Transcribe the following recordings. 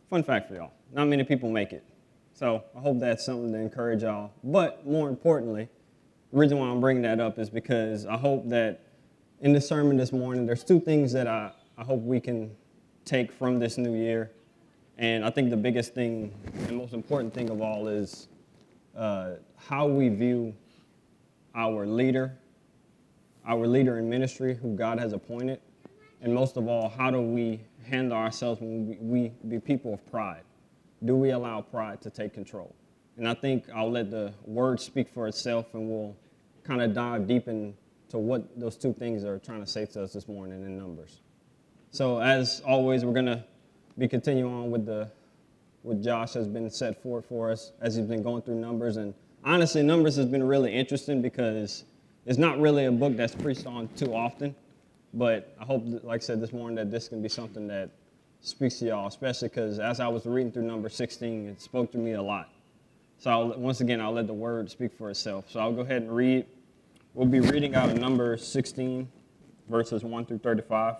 Fun fact for y'all, not many people make it. So I hope that's something to encourage y'all. But more importantly, the reason why I'm bringing that up is because I hope that in the sermon this morning, there's two things that I hope we can take from this new year. And I think the biggest thing and most important thing of all is how we view our leader in ministry who God has appointed. And most of all, how do we handle ourselves when we be people of pride? Do we allow pride to take control? And I think I'll let the word speak for itself, and we'll kind of dive deep into what those two things are trying to say to us this morning in Numbers. So as always, we're going to be continuing on with what Josh has been set forth for us as he's been going through Numbers. And honestly, Numbers has been really interesting because it's not really a book that's preached on too often. But I hope, like I said this morning, that this can be something that speaks to y'all, especially because as I was reading through number 16, it spoke to me a lot. So once again, I'll let the word speak for itself. So I'll go ahead and read. We'll be reading out of number 16, verses 1 through 35.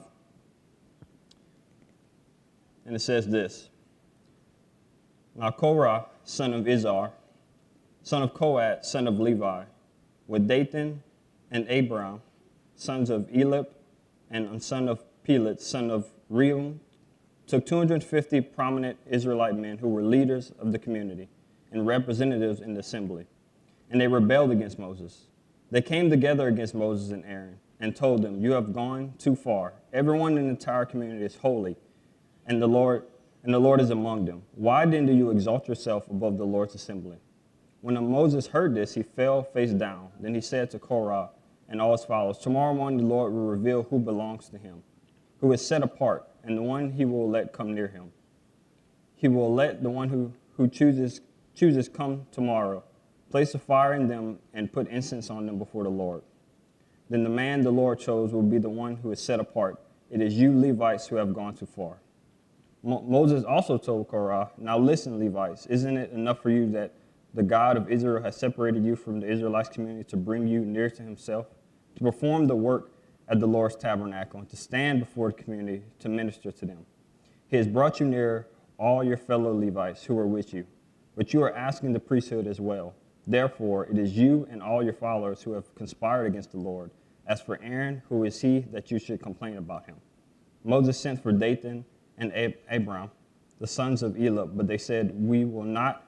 And it says this. Now Korah, son of Izhar, son of Kohat, son of Levi, with Dathan and Abiram, sons of Eliab, and son of Pelet, son of Reuel, took 250 prominent Israelite men who were leaders of the community and representatives in the assembly, and they rebelled against Moses. They came together against Moses and Aaron and told them, "You have gone too far. Everyone in the entire community is holy, and the Lord is among them. Why then do you exalt yourself above the Lord's assembly?" When Moses heard this, he fell face down. Then he said to Korah and all his followers, "Tomorrow morning the Lord will reveal who belongs to him, who is set apart, and the one he will let come near him. He will let the one who chooses come tomorrow, place a fire in them, and put incense on them before the Lord. Then the man the Lord chose will be the one who is set apart. It is you Levites who have gone too far." Moses also told Korah, "Now listen, Levites, isn't it enough for you that the God of Israel has separated you from the Israelite community to bring you near to himself, to perform the work at the Lord's tabernacle, and to stand before the community to minister to them? He has brought you near all your fellow Levites who are with you, but you are asking the priesthood as well. Therefore, it is you and all your followers who have conspired against the Lord. As for Aaron, who is he that you should complain about him?" Moses sent for Dathan and Abiram, the sons of Eliab, but they said, we will not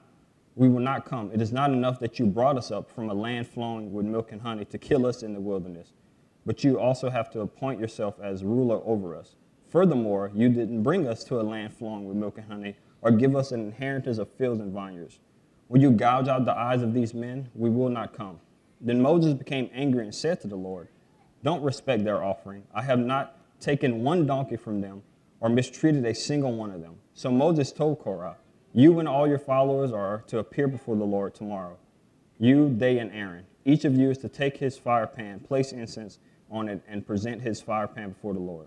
come. It is not enough that you brought us up from a land flowing with milk and honey to kill us in the wilderness, but you also have to appoint yourself as ruler over us. Furthermore, you didn't bring us to a land flowing with milk and honey or give us an inheritance of fields and vineyards. Will you gouge out the eyes of these men? We will not come. Then Moses became angry and said to the Lord, "Don't respect their offering. I have not taken one donkey from them or mistreated a single one of them." So Moses told Korah, "You and all your followers are to appear before the Lord tomorrow. You, they, and Aaron. Each of you is to take his fire pan, place incense on it, and present his fire pan before the Lord.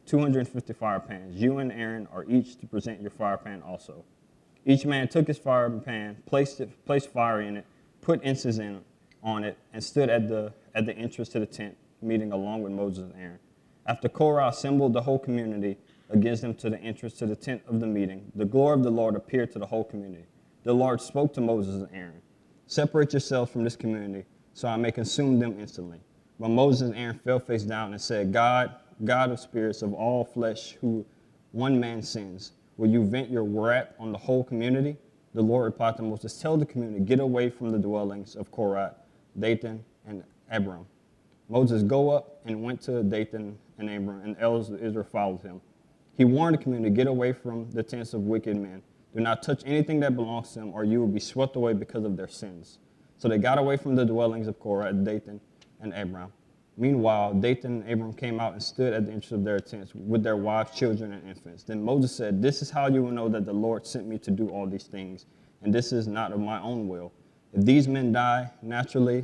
250 fire pans. You and Aaron are each to present your fire pan also." Each man took his fire pan, placed fire in it, put incense on it, and stood at the entrance to the tent meeting along with Moses and Aaron. After Korah assembled the whole community against them to the entrance to the tent of the meeting, the glory of the Lord appeared to the whole community. The Lord spoke to Moses and Aaron, "Separate yourselves from this community, so I may consume them instantly." But Moses and Aaron fell face down and said, God of spirits of all flesh, who one man sins, will you vent your wrath on the whole community? The Lord replied to Moses, "Tell the community, get away from the dwellings of Korah, Dathan, and Abiram." Moses go up and went to Dathan and Abiram, and the elders of Israel followed him. He warned the community, "Get away from the tents of wicked men. Do not touch anything that belongs to them, or you will be swept away because of their sins." So they got away from the dwellings of Korah, Dathan, and Abiram. Meanwhile, Dathan and Abiram came out and stood at the entrance of their tents with their wives, children, and infants. Then Moses said, "This is how you will know that the Lord sent me to do all these things, and this is not of my own will. If these men die naturally,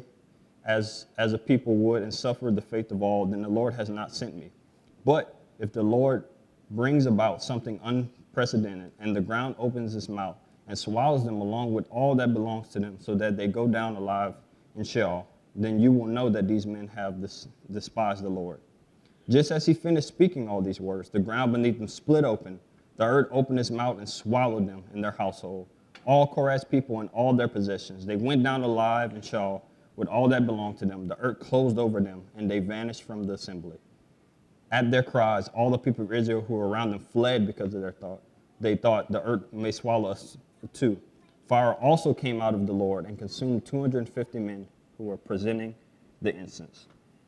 as a people would, and suffer the fate of all, then the Lord has not sent me. But if the Lord brings about something unprecedented, and the ground opens its mouth and swallows them along with all that belongs to them, so that they go down alive in Sheol, then you will know that these men have despised the Lord." Just as he finished speaking all these words, the ground beneath them split open. The earth opened its mouth and swallowed them and their household, all Korah's people and all their possessions. They went down alive and Shaul with all that belonged to them. The earth closed over them, and they vanished from the assembly. At their cries, all the people of Israel who were around them fled because of their thought. They thought, the earth may swallow us too. Fire also came out of the Lord and consumed 250 men who were presenting the incense.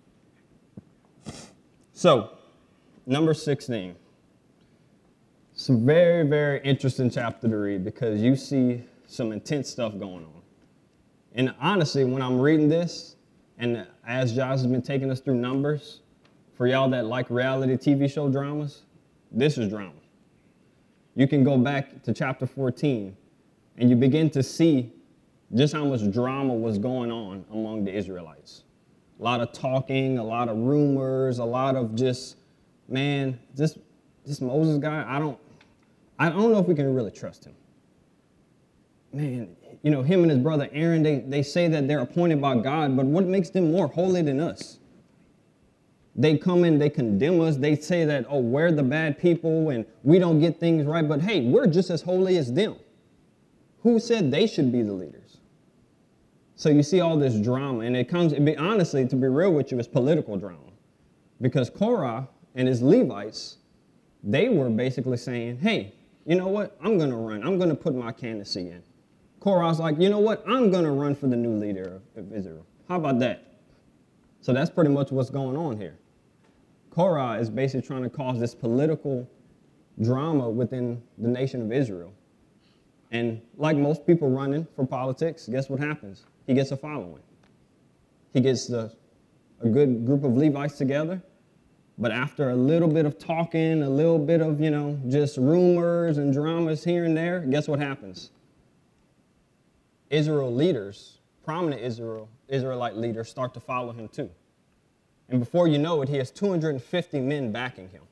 So, number 16. It's a very, very interesting chapter to read because you see some intense stuff going on. And honestly, when I'm reading this, and as Josh has been taking us through Numbers, for y'all that like reality TV show dramas, this is drama. You can go back to chapter 14, and you begin to see just how much drama was going on among the Israelites. A lot of talking, a lot of rumors, a lot of just, man, this Moses guy, I don't know if we can really trust him. Man, you know, him and his brother Aaron, they say that they're appointed by God, but what makes them more holy than us? They come in, they condemn us, they say that, oh, we're the bad people and we don't get things right, but hey, we're just as holy as them. Who said they should be the leaders? So you see all this drama, and honestly, to be real with you, it's political drama. Because Korah and his Levites, they were basically saying, hey, you know what? I'm going to run. I'm going to put my candidacy in. Korah's like, you know what? I'm going to run for the new leader of Israel. How about that? So that's pretty much what's going on here. Korah is basically trying to cause this political drama within the nation of Israel. And like most people running for politics, guess what happens? He gets a following. He gets a good group of Levites together. But after a little bit of talking, a little bit of, just rumors and dramas here and there, guess what happens? Israel leaders, prominent Israelite leaders, start to follow him too. And before you know it, he has 250 men backing him.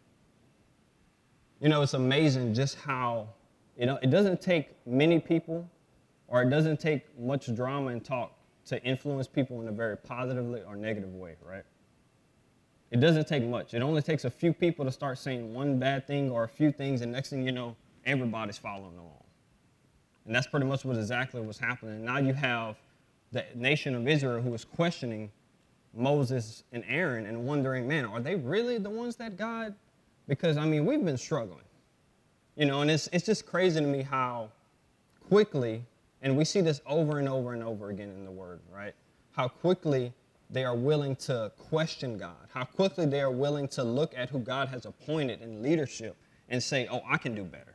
It's amazing just how, it doesn't take many people, or it doesn't take much drama and talk to influence people in a very positively or negative way, right? It doesn't take much. It only takes a few people to start saying one bad thing or a few things, and next thing you know, everybody's following along. And that's pretty much exactly what's happening. Now you have the nation of Israel who is questioning Moses and Aaron and wondering, man, are they really the ones that God? Because, we've been struggling. And it's just crazy to me how quickly, and we see this over and over and over again in the Word, right? How quickly they are willing to question God. How quickly they are willing to look at who God has appointed in leadership and say, oh, I can do better.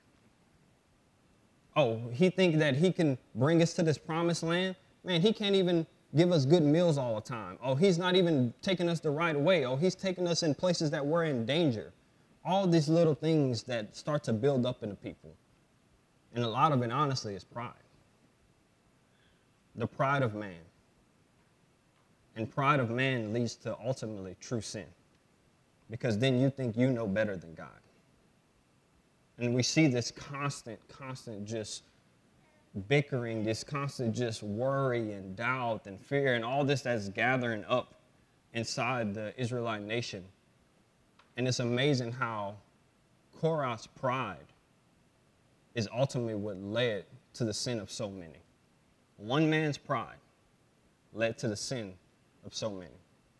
Oh, he thinks that he can bring us to this promised land? Man, he can't even give us good meals all the time. Oh, he's not even taking us the right way. Oh, he's taking us in places that we're in danger. All these little things that start to build up in the people. And a lot of it, honestly, is pride. The pride of man. And pride of man leads to ultimately true sin. Because then you think you know better than God. And we see this constant just bickering, this constant just worry and doubt and fear and all this that's gathering up inside the Israelite nation. And it's amazing how Korah's pride is ultimately what led to the sin of so many. One man's pride led to the sin of so many.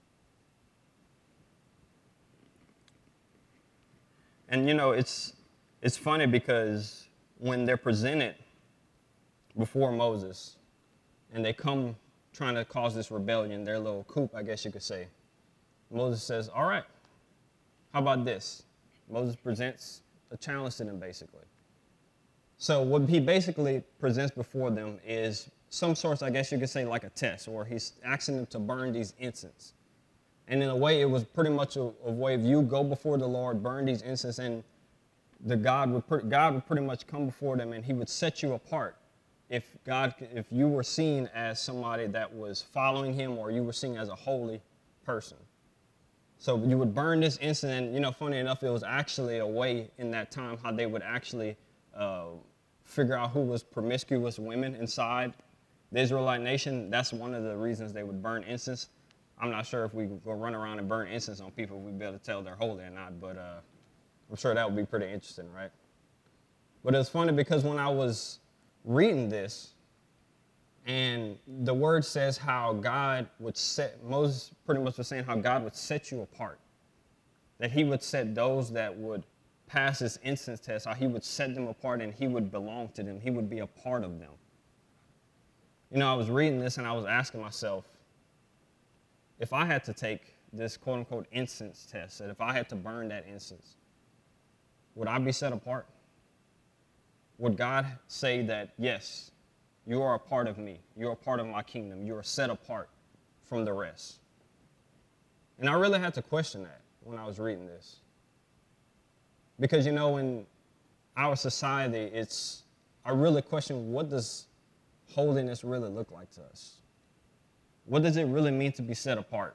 And it's funny because when they're presented before Moses and they come trying to cause this rebellion, their little coup, I guess you could say, Moses says, all right, how about this? Moses presents a challenge to them, basically. So what he basically presents before them is some sorts, I guess you could say, like a test, or he's asking them to burn these incense. And in a way, it was pretty much a way of you go before the Lord, burn these incense, and God would pretty much come before them, and he would set you apart if you were seen as somebody that was following him, or you were seen as a holy person. So you would burn this incense, and funny enough, it was actually a way in that time how they would actually figure out who was promiscuous women inside the Israelite nation. That's one of the reasons they would burn incense. I'm not sure if we go run around and burn incense on people, we'd be able to tell they're holy or not, but I'm sure that would be pretty interesting, right? But it's funny because when I was reading this, and the word says how God would set, Moses pretty much was saying how God would set you apart. That he would set those that would pass this incense test, how he would set them apart and he would belong to them. He would be a part of them. You know, I was reading this and I was asking myself, if I had to take this quote unquote incense test, that if I had to burn that incense, would I be set apart? Would God say that, yes, you are a part of me. You're a part of my kingdom. You are set apart from the rest. And I really had to question that when I was reading this. Because, you know, in our society, I really question, what does holiness really look like to us? What does it really mean to be set apart?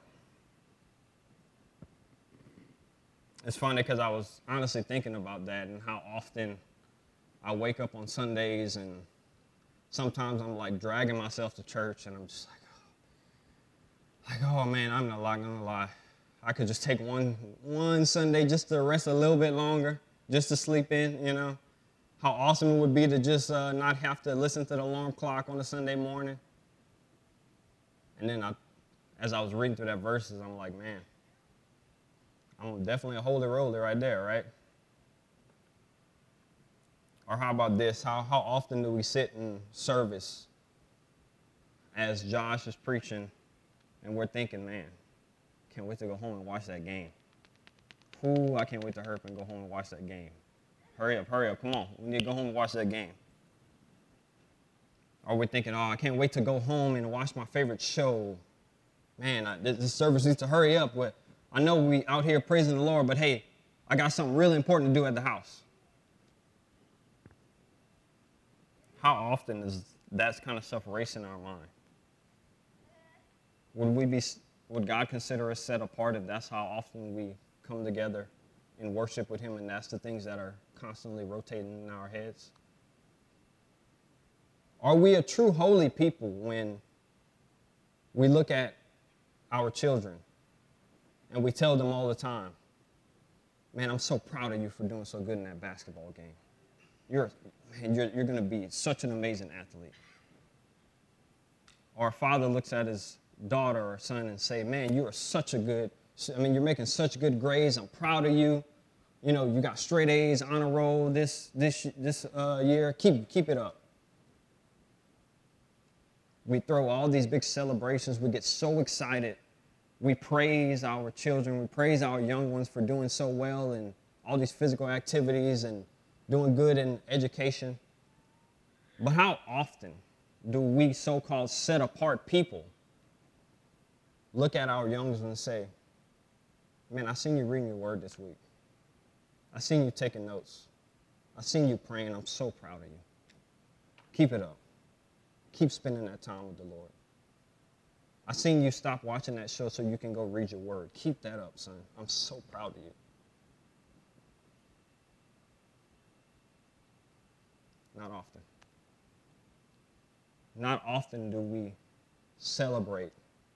It's funny because I was honestly thinking about that and how often I wake up on Sundays and sometimes I'm like dragging myself to church and I'm just oh man, I'm not gonna lie. I could just take one Sunday just to rest a little bit longer, just to sleep in, you know. How awesome it would be to just not have to listen to the alarm clock on a Sunday morning. And then as I was reading through that verses, I'm like, man, I'm definitely a holy roller right there, right? Or how about this? How often do we sit in service as Josh is preaching and we're thinking, man, can't wait to go home and watch that game. Ooh, I can't wait to hurry up and go home and watch that game. Hurry up, come on. We need to go home and watch that game. Or we're thinking, oh, I can't wait to go home and watch my favorite show. Man, this service needs to hurry up. I know we out here praising the Lord, but hey, I got something really important to do at the house. How often is that kind of stuff racing in our mind? Would God consider us set apart if that's how often we come together and worship with him and that's the things that are constantly rotating in our heads? Are we a true holy people when we look at our children and we tell them all the time, man, I'm so proud of you for doing so good in that basketball game. You're going to be such an amazing athlete. Or a father looks at his daughter or son and say, man, you're making such good grades. I'm proud of you. You know, you got straight A's, honor roll this year. Keep it up. We throw all these big celebrations. We get so excited. We praise our children. We praise our young ones for doing so well in all these physical activities and doing good in education. But how often do we so-called set-apart people look at our young ones and say, man, I seen you reading your word this week. I seen you taking notes. I seen you praying. I'm so proud of you. Keep it up. Keep spending that time with the Lord. I seen you stop watching that show so you can go read your word. Keep that up, son. I'm so proud of you. Not often. Not often do we celebrate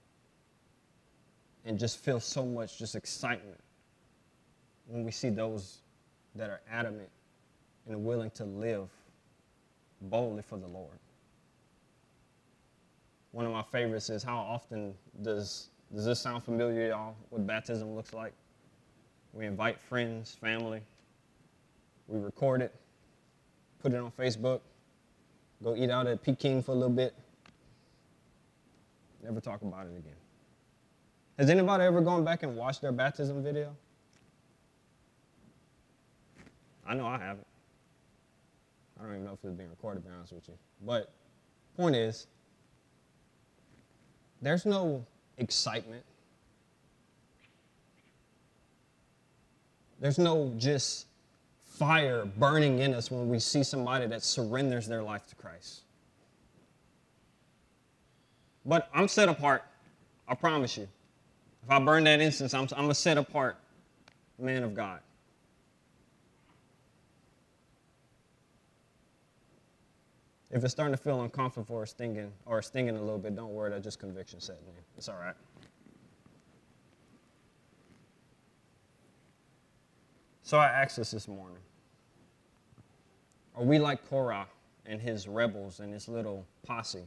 and just feel so much just excitement when we see those that are adamant and willing to live boldly for the Lord. One of my favorites is how often does this sound familiar, y'all, what baptism looks like? We invite friends, family, we record it, put it on Facebook, go eat out at Peking for a little bit, never talk about it again. Has anybody ever gone back and watched their baptism video? I know I haven't. I don't even know if it's being recorded, to be honest with you. But point is, there's no excitement. There's no just fire burning in us when we see somebody that surrenders their life to Christ. But I'm set apart. I promise you. If I burn that incense, I'm a set apart man of God. If it's starting to feel uncomfortable or stinging a little bit, don't worry, that's just conviction setting in. It's all right. So I asked this morning. Are we like Korah and his rebels and his little posse?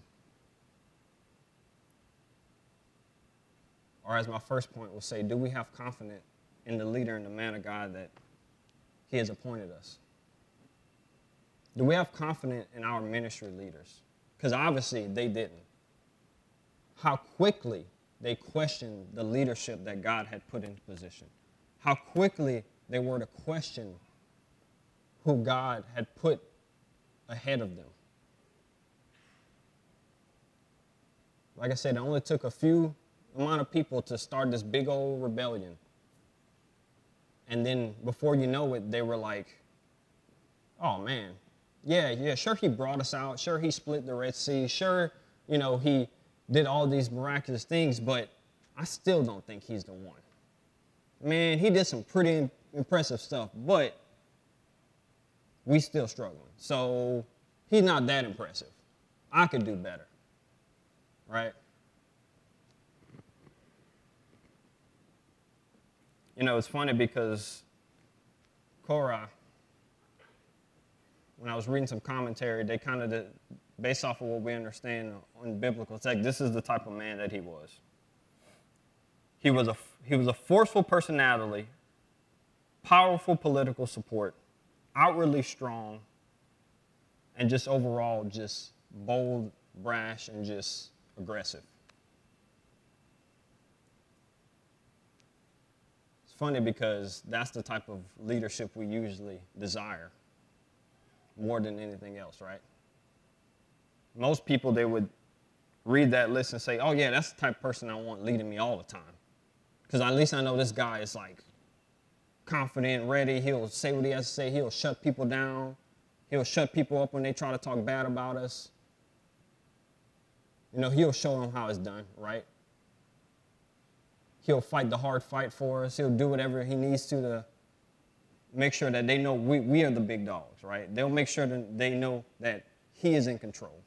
Or as my first point will say, do we have confidence in the leader and the man of God that he has appointed us? Do we have confidence in our ministry leaders? Because obviously they didn't. How quickly they questioned the leadership that God had put into position. How quickly they were to question who God had put ahead of them. Like I said, it only took a few amount of people to start this big old rebellion. And then before you know it, they were like, oh man, yeah, sure he brought us out. Sure he split the Red Sea. Sure, he did all these miraculous things, but I still don't think he's the one. Man, he did some pretty impressive stuff, but we still struggling. So he's not that impressive. I could do better, right? It's funny because Korah, when I was reading some commentary, they kind of did, based off of what we understand on biblical text, this is the type of man that he was. He was a forceful personality, powerful political support, outwardly strong, and just overall just bold, brash, and just aggressive. It's funny because that's the type of leadership we usually desire more than anything else, right? Most people, they would read that list and say, oh yeah, that's the type of person I want leading me all the time. Because at least I know this guy is like confident, ready. He'll say what he has to say. He'll shut people down. He'll shut people up when they try to talk bad about us. He'll show them how it's done, right? He'll fight the hard fight for us. He'll do whatever he needs to make sure that they know we are the big dogs, right? They'll make sure that they know that he is in control.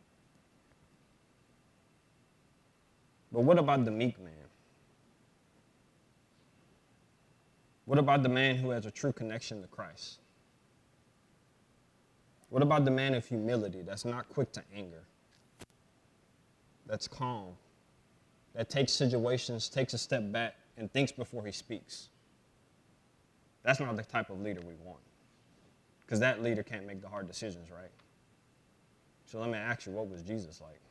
But what about the meek man? What about the man who has a true connection to Christ? What about the man of humility that's not quick to anger, that's calm, that takes situations, takes a step back, and thinks before he speaks? That's not the type of leader we want. Because that leader can't make the hard decisions, right? So let me ask you, what was Jesus like?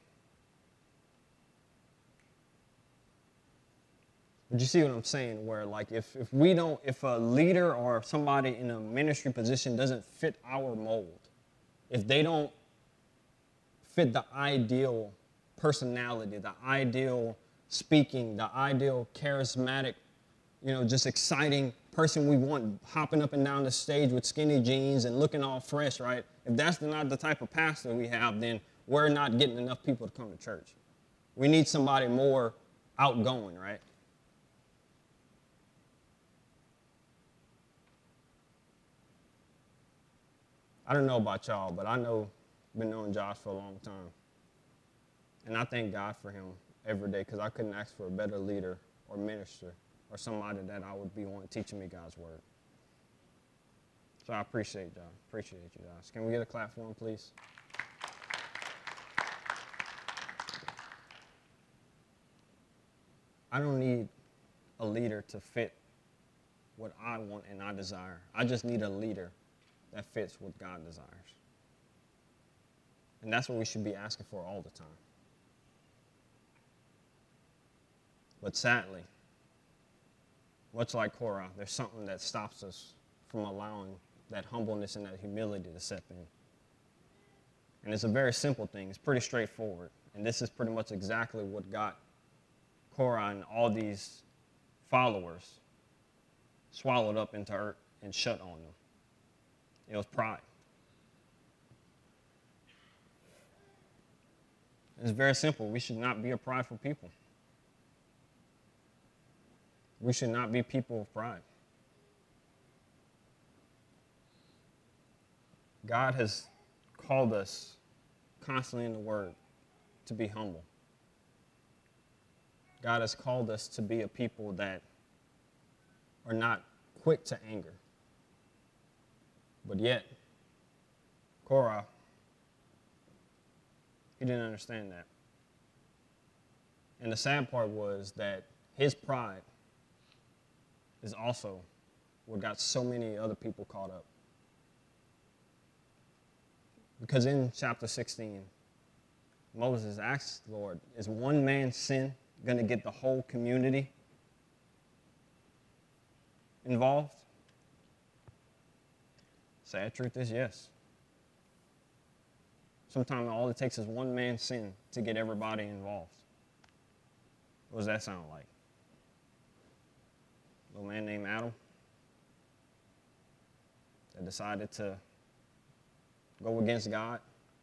But you see what I'm saying? Where like if a leader or somebody in a ministry position doesn't fit our mold, if they don't fit the ideal personality, the ideal speaking, the ideal charismatic, just exciting person we want hopping up and down the stage with skinny jeans and looking all fresh, right? If that's not the type of pastor we have, then we're not getting enough people to come to church. We need somebody more outgoing, right? I don't know about y'all, but I've been knowing Josh for a long time. And I thank God for him every day because I couldn't ask for a better leader or minister or somebody that I would be on teaching me God's word. So I appreciate you, Josh. Can we get a clap for him, please? I don't need a leader to fit what I want and I desire. I just need a leader that fits what God desires. And that's what we should be asking for all the time. But sadly, much like Korah, there's something that stops us from allowing that humbleness and that humility to step in. And it's a very simple thing. It's pretty straightforward. And this is pretty much exactly what got Korah and all these followers swallowed up into earth and shut on them. It was pride. It's very simple. We should not be a prideful people. We should not be people of pride. God has called us constantly in the Word to be humble. God has called us to be a people that are not quick to anger, but yet Korah, he didn't understand that. And the sad part was that his pride is also what got so many other people caught up. Because in chapter 16, Moses asked the Lord, is one man's sin going to get the whole community involved? Sad truth is yes. Sometimes all it takes is one man's sin to get everybody involved. What does that sound like? A little man named Adam that decided to go against God.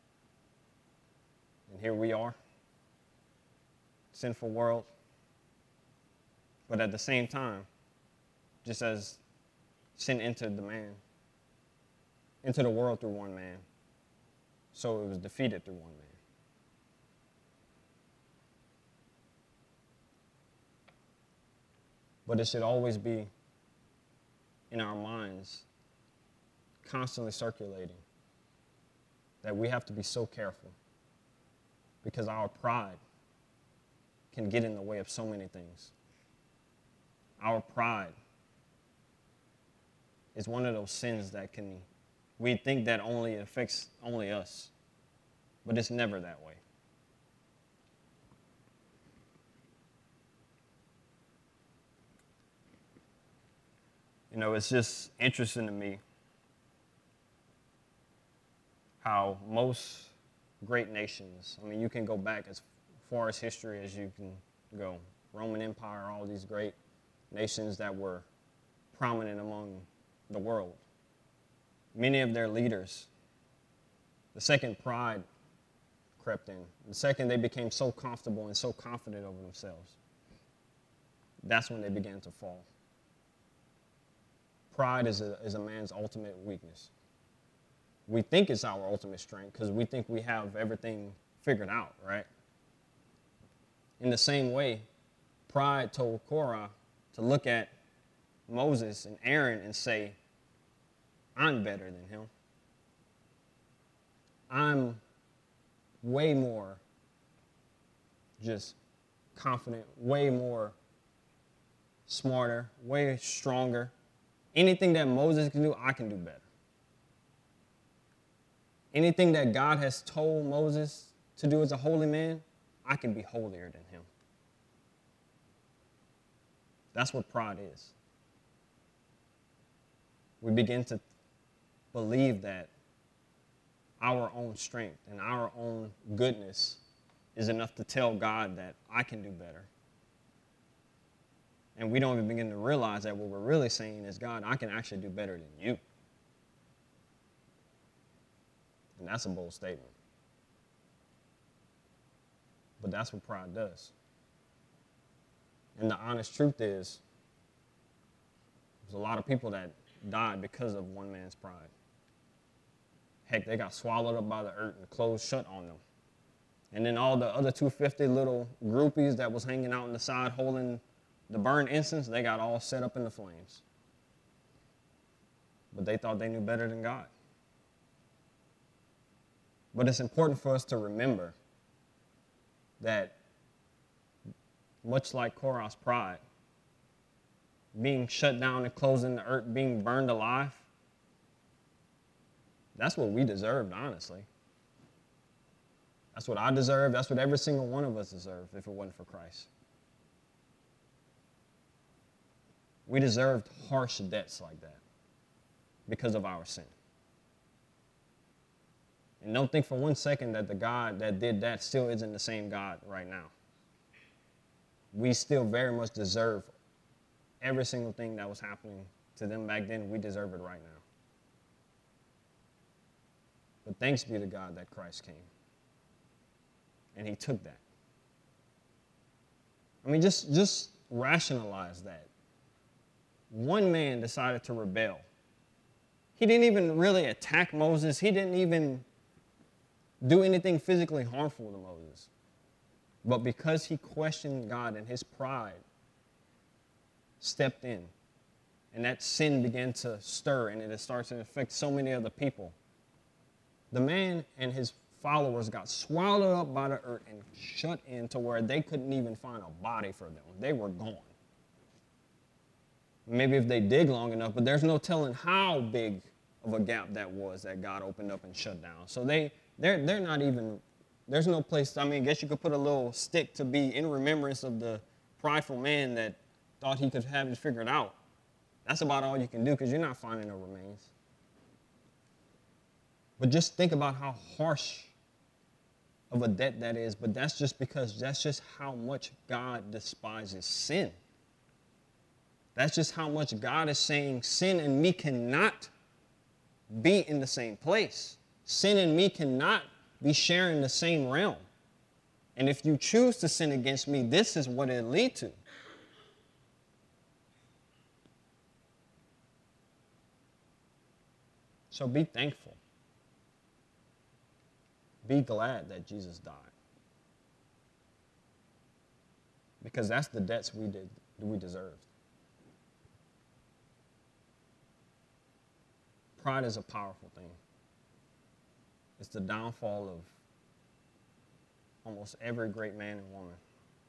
And here we are, sinful world. But at the same time, just as sin entered into the world through one man, so it was defeated through one man. But it should always be in our minds, constantly circulating, that we have to be so careful because our pride can get in the way of so many things. Our pride is one of those sins that we think that only affects only us, but it's never that way. You know, it's just interesting to me how most great nations, I mean, you can go back as far as history as you can go. Roman Empire, all these great nations that were prominent among the world. Many of their leaders, the second pride crept in. The second they became so comfortable and so confident over themselves, that's when they began to fall. Pride is a man's ultimate weakness. We think it's our ultimate strength because we think we have everything figured out, right? In the same way, pride told Korah to look at Moses and Aaron and say, I'm better than him. I'm way more just confident, way more smarter, way stronger. Anything that Moses can do, I can do better. Anything that God has told Moses to do as a holy man, I can be holier than him. That's what pride is. We begin to believe that our own strength and our own goodness is enough to tell God that I can do better. And we don't even begin to realize that what we're really saying is, God, I can actually do better than you. And that's a bold statement. But that's what pride does. And the honest truth is, there's a lot of people that died because of one man's pride. Heck, they got swallowed up by the earth and closed shut on them. And then all the other 250 little groupies that was hanging out on the side holding the burned incense, they got all set up in the flames. But they thought they knew better than God. But it's important for us to remember that much like Korah's pride, being shut down and closed in the earth, being burned alive, that's what we deserved, honestly. That's what I deserve. That's what every single one of us deserved if it wasn't for Christ. We deserved harsh debts like that because of our sin. And don't think for one second that the God that did that still isn't the same God right now. We still very much deserve every single thing that was happening to them back then. We deserve it right now. But thanks be to God that Christ came. And he took that. I mean, just rationalize that. One man decided to rebel. He didn't even really attack Moses. He didn't even do anything physically harmful to Moses. But because he questioned God and his pride stepped in, and that sin began to stir and it starts to affect so many other people, The man and his followers got swallowed up by the earth and shut in to where they couldn't even find a body for them. They were gone. Maybe if they dig long enough, but there's no telling how big of a gap that was that God opened up and shut down. So they're not even, there's no place, I guess you could put a little stick to be in remembrance of the prideful man that thought he could have it figured out. That's about all you can do because you're not finding no remains. But just think about how harsh of a debt that is, but that's just because that's just how much God despises sin. That's just how much God is saying sin and me cannot be in the same place. Sin and me cannot be sharing the same realm. And if you choose to sin against me, this is what it'll lead to. So be thankful. Be glad that Jesus died. Because that's the debts we deserved. Pride is a powerful thing. It's the downfall of almost every great man and woman.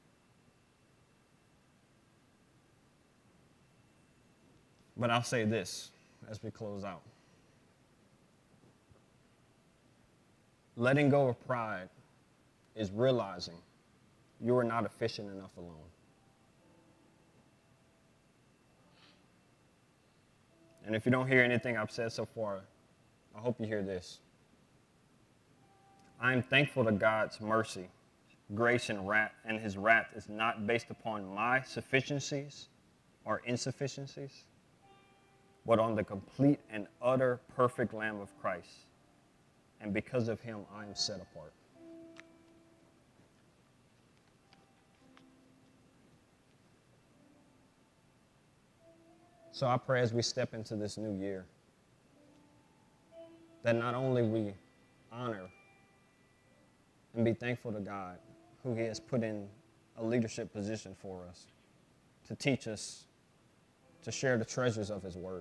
But I'll say this as we close out. Letting go of pride is realizing you are not efficient enough alone. And if you don't hear anything I've said so far, I hope you hear this. I am thankful to God's mercy, grace, and his wrath is not based upon my sufficiencies or insufficiencies, but on the complete and utter perfect Lamb of Christ. And because of him, I am set apart. So I pray as we step into this new year, that not only we honor and be thankful to God, who he has put in a leadership position for us, to teach us, to share the treasures of his word.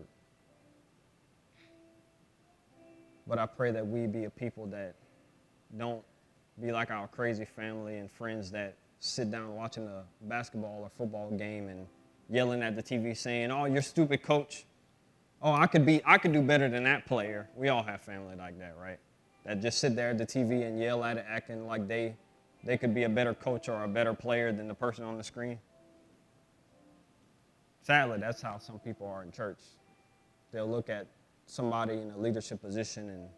But I pray that we be a people that don't be like our crazy family and friends that sit down watching a basketball or football game and yelling at the TV saying, "Oh, you're stupid, coach. Oh, I could do better than that player." We all have family like that, right? That just sit there at the TV and yell at it, acting like they could be a better coach or a better player than the person on the screen. Sadly, that's how some people are in church. They'll look at somebody in a leadership position and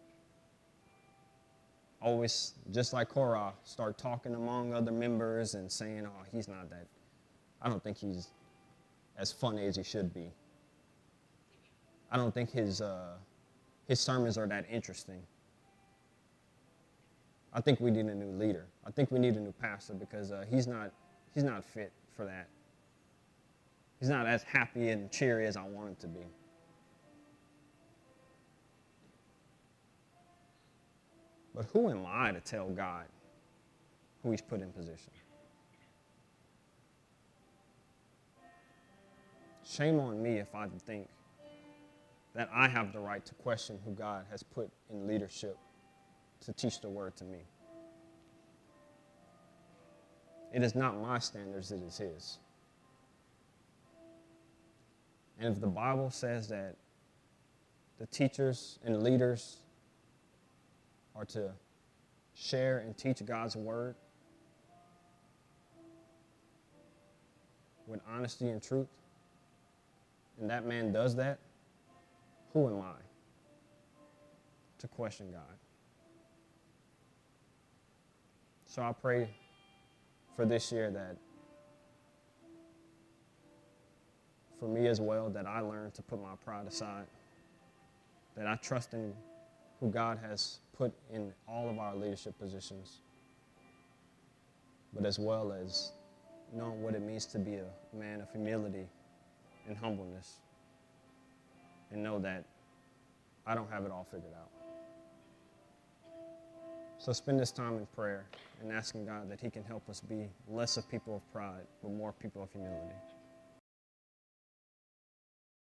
always, just like Korah, start talking among other members and saying, "Oh, he's not that. I don't think he's as funny as he should be. I don't think his sermons are that interesting. I think we need a new leader. I think we need a new pastor because he's not fit for that. He's not as happy and cheery as I want him to be." But who am I to tell God who he's put in position? Shame on me if I think that I have the right to question who God has put in leadership to teach the word to me. It is not my standards, it is his. And if the Bible says that the teachers and leaders are to share and teach God's word with honesty and truth, and that man does that, who am I to question God? So I pray for this year that for me as well, that I learn to put my pride aside, that I trust in who God has put in all of our leadership positions, but as well as knowing what it means to be a man of humility and humbleness, and know that I don't have it all figured out. So spend this time in prayer and asking God that he can help us be less of people of pride, but more people of humility.